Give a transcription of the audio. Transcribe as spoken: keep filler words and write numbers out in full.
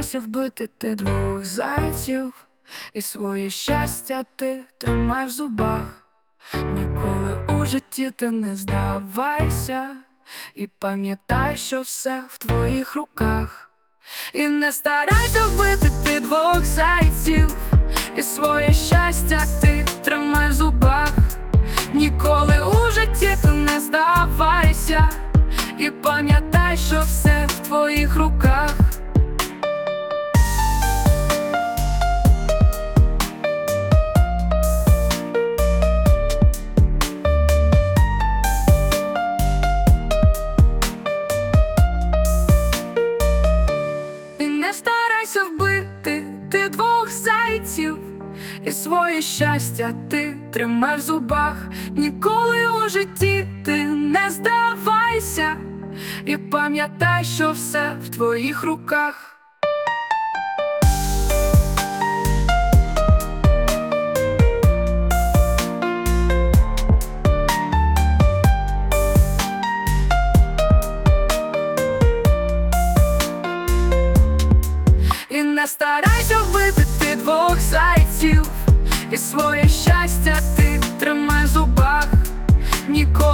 старайся вбити ти двох зайців, і своє щастя ти тримай в зубах. Ніколи у житті ти не здавайся, і пам'ятай, що все в твоїх руках. І не старайся вбити ти двох зайців, і своє щастя ти тримай в зубах. Ніколи у житті ти не здавайся, і пам'ятай, що все в твоїх руках. І не старайся вбити ти двох зайців, і своє щастя ти тримай в зубах. Ніколи у житті ти не здавайся, і пам'ятай, що все в твоїх руках. І не старайся вбити ти двох зайців, і своє щастя ти тримай в зубах. Ніколи